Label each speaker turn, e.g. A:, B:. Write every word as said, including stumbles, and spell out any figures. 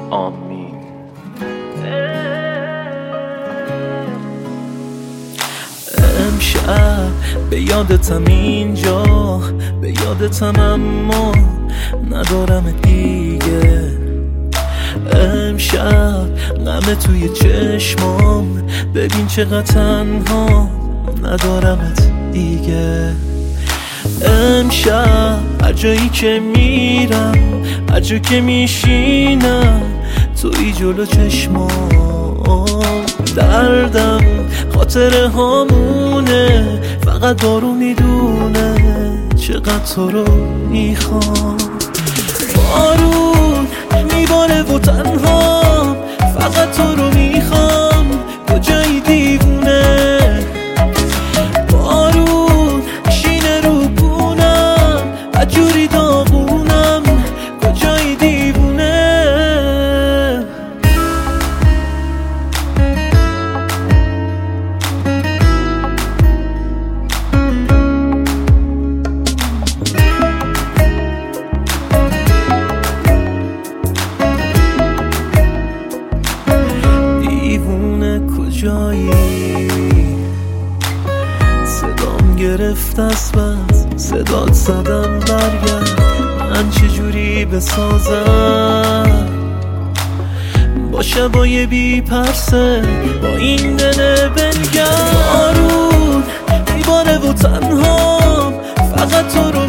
A: آمین.
B: امشب به یادتم اینجا، به یادتم اما ندارم دیگه. امشب غم توی چشمام، ببین چقدر تنها ندارمت دیگه. امشب هر جایی که میرم، هر جا که میشینم، توی جلو چشمام. دردم خاطره هامونه، فقط دارو میدونه چقدر تو رو میخوام. بارون میباره و تنها فقط تو رو میخوام. کجایی دیوونه؟ بارون شینه رو بونم، عجوری داغونم. کجایی دیوونه؟ کجایی؟ صدام گرفت از بس، صدات زدم برگرد. من چجوری بسازم با شبای بی پرسه، با این دل بنگرد. بارون میباره و تنها فقط تو رو